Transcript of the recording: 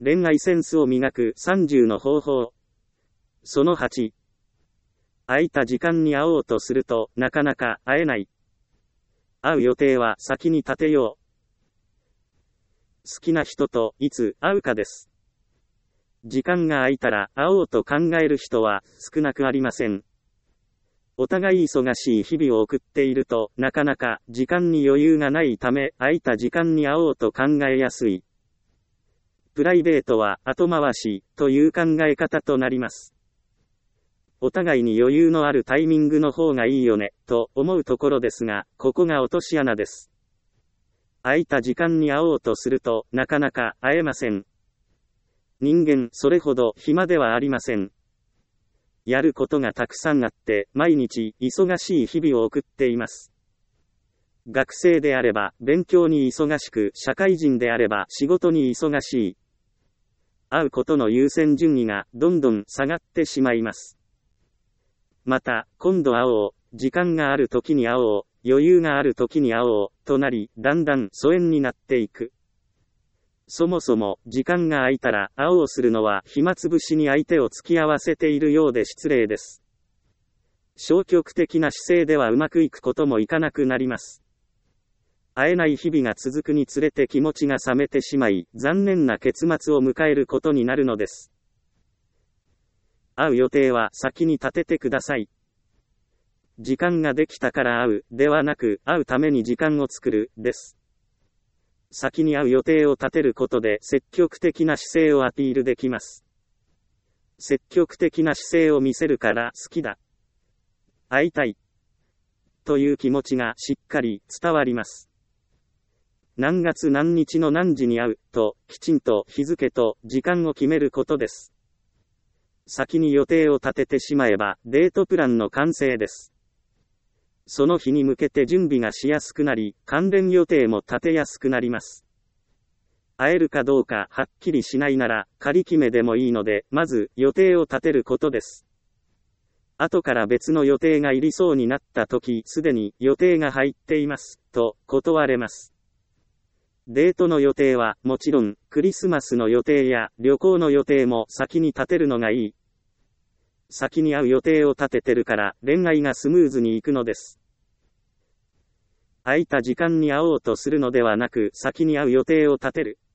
恋愛センスを磨く30の方法。その8。空いた時間に会おうとすると、なかなか会えない。会う予定は先に立てよう。好きな人といつ会うかです。時間が空いたら会おうと考える人は少なくありません。お互い忙しい日々を送っていると、なかなか時間に余裕がないため、空いた時間に会おうと考えやすい。プライベートは後回しという考え方となります。お互いに余裕のあるタイミングの方がいいよね、と思うところですが、ここが落とし穴です。空いた時間に会おうとすると、なかなか会えません。人間それほど暇ではありません。やることがたくさんあって、毎日忙しい日々を送っています。学生であれば勉強に忙しく、社会人であれば仕事に忙しい。会うことの優先順位がどんどん下がってしまいます。また、今度会おう、時間がある時に会おう、余裕がある時に会おう、となり、だんだん疎遠になっていく。そもそも、時間が空いたら、会おうするのは、暇つぶしに相手を付き合わせているようで失礼です。消極的な姿勢ではうまくいくこともいかなくなります。会えない日々が続くにつれて気持ちが冷めてしまい、残念な結末を迎えることになるのです。会う予定は先に立ててください。時間ができたから会う、ではなく、会うために時間を作る、です。先に会う予定を立てることで積極的な姿勢をアピールできます。積極的な姿勢を見せるから好きだ。会いたい。という気持ちがしっかり伝わります。何月何日の何時に会う、と、きちんと日付と時間を決めることです。先に予定を立ててしまえば、デートプランの完成です。その日に向けて準備がしやすくなり、関連予定も立てやすくなります。会えるかどうかはっきりしないなら、仮決めでもいいので、まず予定を立てることです。後から別の予定が入りそうになった時、すでに予定が入っています、と断れます。デートの予定はもちろん、クリスマスの予定や旅行の予定も先に立てるのがいい。先に会う予定を立ててるから恋愛がスムーズにいくのです。空いた時間に会おうとするのではなく、先に会う予定を立てる。